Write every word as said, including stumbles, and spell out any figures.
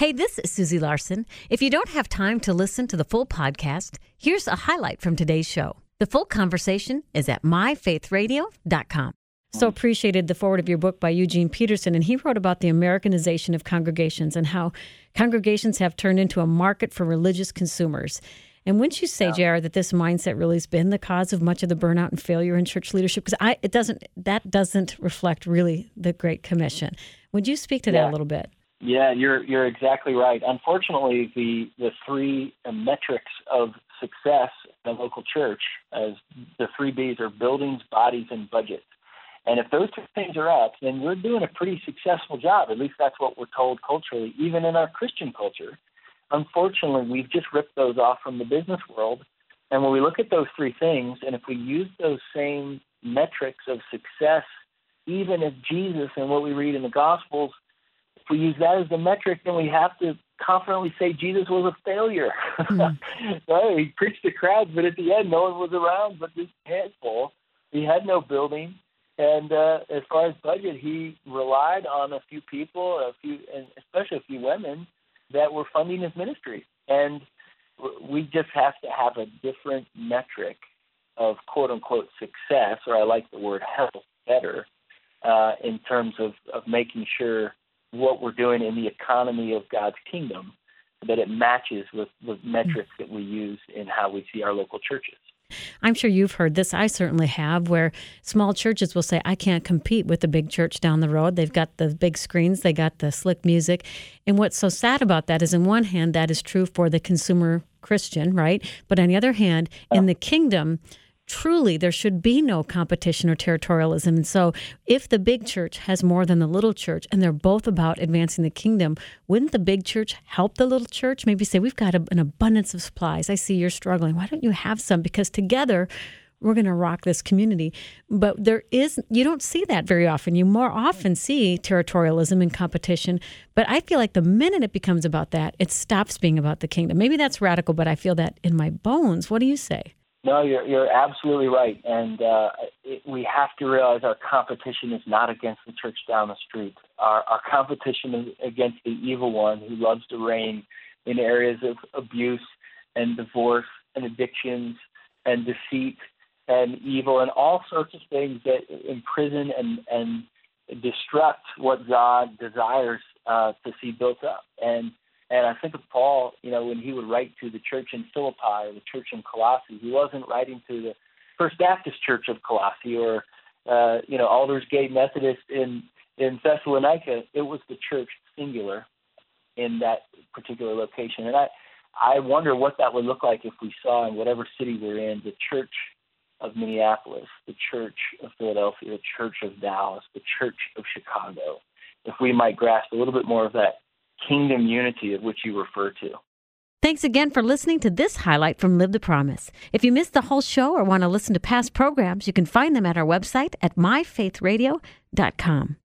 Hey, this is Susie Larson. If you don't have time to listen to the full podcast, here's a highlight from today's show. The full conversation is at my faith radio dot com. So appreciated the forward of your book by Eugene Peterson, and he wrote about the Americanization of congregations and how congregations have turned into a market for religious consumers. And wouldn't you say, yeah. J R, that this mindset really has been the cause of much of the burnout and failure in church leadership? Because I, it doesn't, that doesn't reflect really the Great Commission. Would you speak to yeah. that a little bit? Yeah, you're you're exactly right. Unfortunately, the the three metrics of success in a local church, as the three B's, are buildings, bodies, and budgets. And if those two things are up, then we're doing a pretty successful job. At least that's what we're told culturally, even in our Christian culture. Unfortunately, we've just ripped those off from the business world. And when we look at those three things, and if we use those same metrics of success, even if Jesus and what we read in the Gospels, if we use that as the metric, then we have to confidently say Jesus was a failure. Mm. Right? He preached to crowds, but at the end, no one was around but this handful. He had no building. And uh, as far as budget, he relied on a few people, a few, and especially a few women, that were funding his ministry. And we just have to have a different metric of quote-unquote success, or I like the word health better, uh, in terms of, of making sure what we're doing in the economy of God's kingdom, that it matches with the metrics that we use in how we see our local churches. I'm sure you've heard this. I certainly have, where small churches will say, I can't compete with the big church down the road. They've got the big screens, they got the slick music. And what's so sad about that is, on one hand, that is true for the consumer Christian, right? But on the other hand, in the kingdom, truly, there should be no competition or territorialism. And so if the big church has more than the little church, and they're both about advancing the kingdom, wouldn't the big church help the little church? Maybe say, we've got a, an abundance of supplies. I see you're struggling. Why don't you have some? Because together, we're going to rock this community. But there is, you don't see that very often. You more often see territorialism and competition. But I feel like the minute it becomes about that, it stops being about the kingdom. Maybe that's radical, but I feel that in my bones. What do you say? No, you're you're absolutely right, and uh, it, we have to realize our competition is not against the church down the street. Our our competition is against the evil one who loves to reign in areas of abuse and divorce and addictions and deceit and evil and all sorts of things that imprison and and destruct what God desires uh, to see built up. And And I think of Paul, you know, when he would write to the church in Philippi or the church in Colossae, he wasn't writing to the First Baptist Church of Colossae or, uh, you know, Aldersgate Methodist in, in Thessalonica. It was the church singular in that particular location. And I, I wonder what that would look like if we saw in whatever city we're in, the church of Minneapolis, the church of Philadelphia, the church of Dallas, the church of Chicago, if we might grasp a little bit more of that kingdom unity of which you refer to. Thanks again for listening to this highlight from Live the Promise. If you missed the whole show or want to listen to past programs, you can find them at our website at my faith radio dot com.